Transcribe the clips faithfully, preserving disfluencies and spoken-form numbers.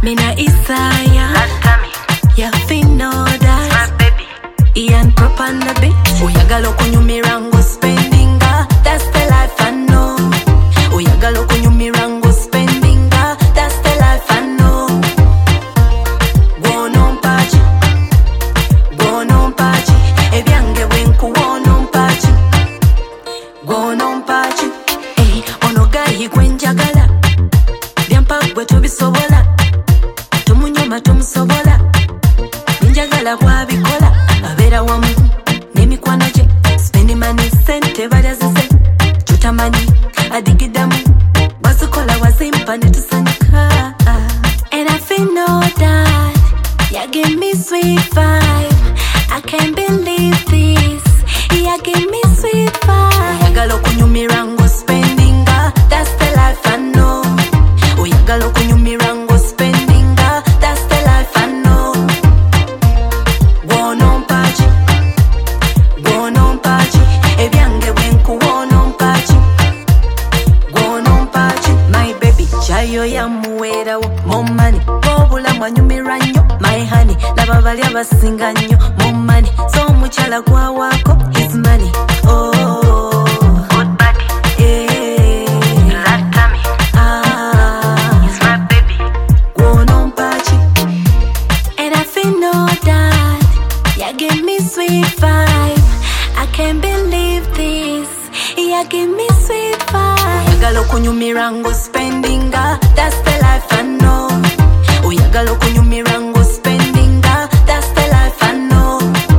Mina Isaya, ya Finoda, my baby. Ian Prop on the beat. Uyagalo kunyumirango spendinga, that's the life I know. Uyagalo kunyumirango spendinga, that's the life I know. Gwono mpachi, gwono mpachi, ebyange bwenku gwono mpachi, gwono mpachi. Eh, ono gayi gwenjagala, byampa gwe tobisobola, tumunyoma tumusobola, njagala bwabikola, abera wamu n'emikwano gye, spending money sente balyazize, tutamanyi adigidamu, wazikola wazimpa ne tusanyuka. And I feel no that you give me sweet vibe, I can't believe this, you give me sweet vibe. Uyagala okunyumirango spendinga, that's the life I know. Uyagala okunyumirango spendinga, that's the life I know. Gwono mpachi, gwono mpachi, ebyange bwenku gwono mpachi, gwono mpachi. My baby chayo ya muwerawo, more money, obulamu anyumira nnyo, my honey, laba bali abasinga nnyo, more money, so omukyala gwawako his money. Oh, Good body, eh, flat tummy. ah, He's my baby. gwono mpachi. And I feel no that you give me sweet vibe, I can't believe this, you give me sweet vibe. Uyagala okunyumirango spendinga, that's the life I know. Uyagala okunyumirango spendinga, that's the life I know.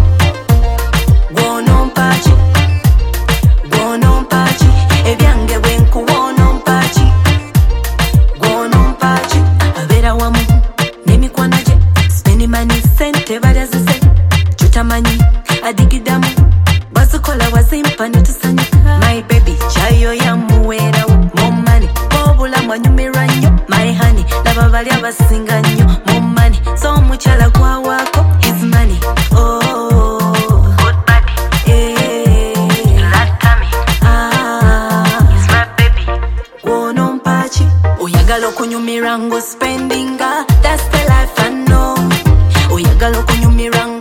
Gwono mpachi, gwono mpachi, ebyange bwenku gwono mpachi, gwono mpachi. Abera wamu n'emikwano gye, spending money sente balyazize, tutamanyi adigidamu, wazikola wazimpa ne tusanyuka. My baby chayo ya muwerawo, more money, obulamu anyumirwa nnyo, my honey, laba bali abasinga nnyo, more money, so omukyala gwawako his money. Oh, Good body, eh, flat tummy. ah, He's my baby. gwono mpachi. Uyagala okunyumirango spendinga, that's the life I know. Uyagala okunyumirango